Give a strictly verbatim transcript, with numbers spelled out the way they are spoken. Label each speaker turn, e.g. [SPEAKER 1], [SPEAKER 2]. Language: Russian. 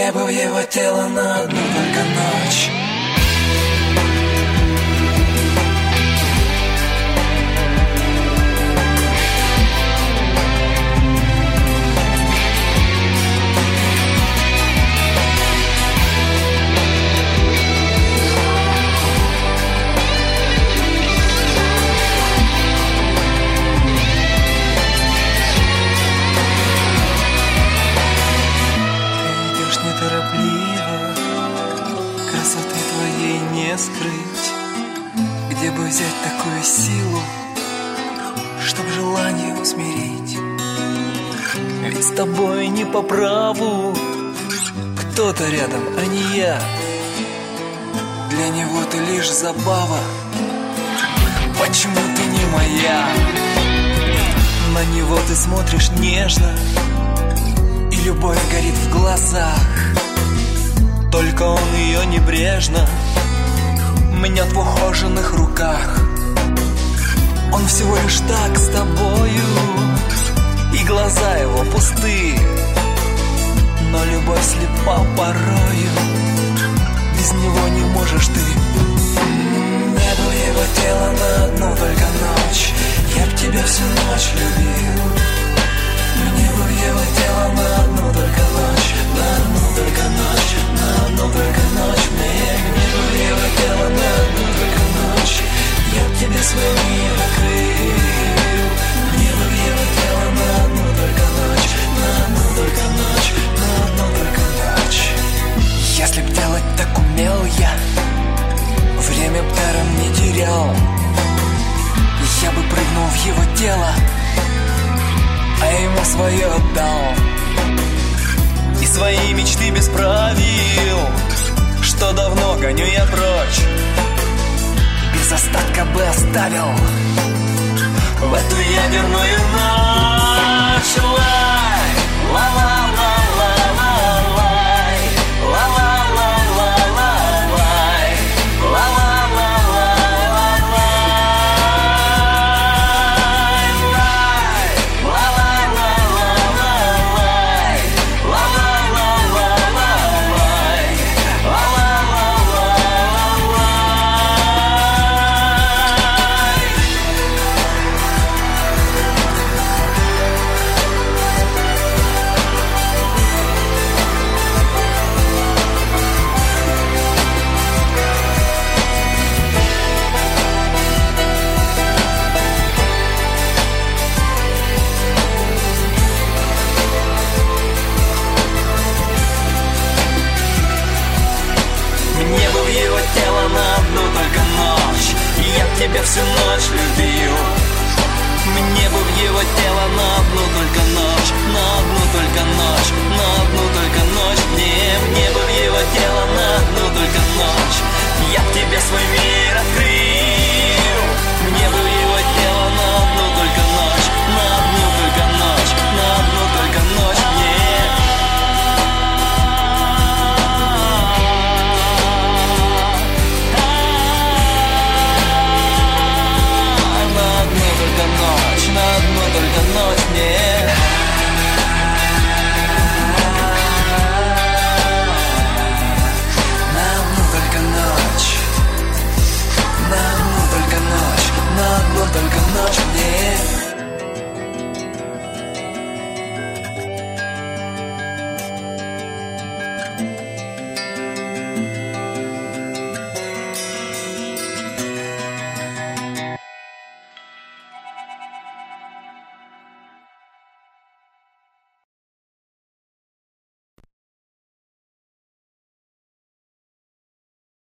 [SPEAKER 1] Мне бы в его тело на одну только ночь.
[SPEAKER 2] Красоты твоей не скрыть. Где бы взять такую силу, чтоб желание усмирить? Ведь с тобой не по праву. Кто-то рядом, а не я. Для него ты лишь забава. Почему ты не моя? На него ты смотришь нежно, и любовь горит в глазах. Только он ее небрежно мнет в ухоженных руках. Он всего лишь так с тобою, и глаза его пусты. Но любовь слепа порою, без него не можешь ты.
[SPEAKER 1] Мне бы его тело на одну только ночь. Я б тебя всю ночь любил. Мне бы его тело на одну только ночь. На одну только ночь. На одну только ночь. Мне, мне бы его тело на одну только ночь. Я б тебе свой мир открыл. Мне бы его тело на одну только ночь. На одну только ночь. На одну только ночь.
[SPEAKER 2] Если б делать так умел я, время б даром не терял. Я бы прыгнул в его тело, а ему свое отдал. И свои мечты без правил, что давно гоню я прочь, без остатка бы оставил в эту ядерную ночь. Лай, ла-ла-ла-ла-ла-лай, ла-ла-ла-ла-ла-лай, тебя всю ночь любил. Мне бы в его тело на одну только ночь. На одну только ночь. На одну только ночь. Мне, мне бы в его